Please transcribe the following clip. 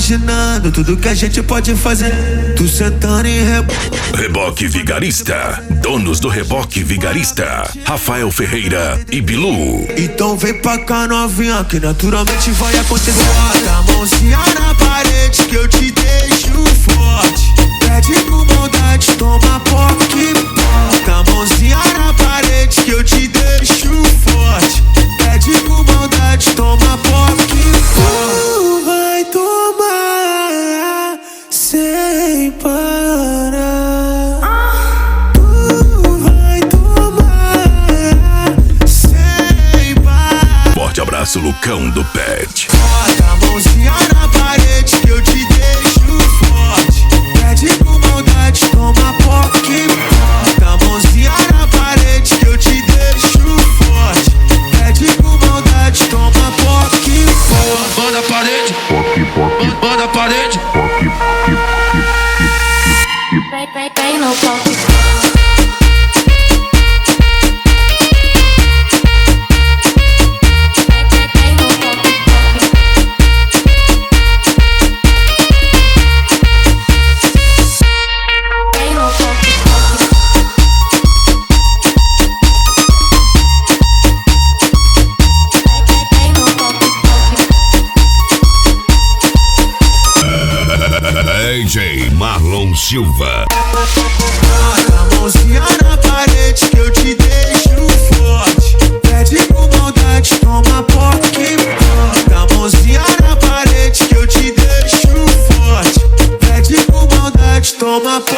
imaginando tudo que a gente pode fazer. Tu sentando em Reboque Vigarista. Donos do Reboque Vigarista: Rafael Ferreira e Bilu. Então vem pra cá, novinha, que naturalmente vai acontecer. Bota a mãozinha na parede que eu te deixo forte. Pede com maldade, toma POC. Bota a mãozinha na parede que eu te deixo forte. Pede com maldade, toma POC. Tu vai tomar sem parar. Tu vai tomar sem parar. Forte abraço, Lucão do Pet. Bota a mãozinha na parede que eu te deixo forte. Pede com maldade, toma POC. Bota a mãozinha na parede que eu te deixo forte. Pede com maldade, toma POC. Banda parede, banda parede. Vem no POC. DJ Marlon Silva. Bota a mãozinha na parede que eu te deixo forte. Pede com maldade, toma POC. Bota a mãozinha na parede que eu te deixo forte. Pede com maldade, toma POC.